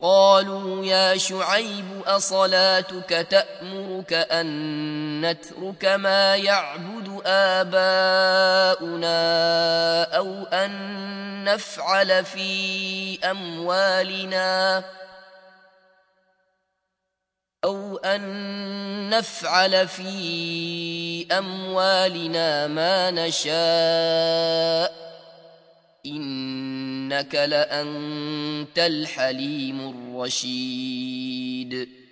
قالوا يا شعيب أصلاتك تأمرك أن نترك ما يعبد آباؤنا أن نفعل في أموالنا ما نشاء إنك لأنت الحليم الرشيد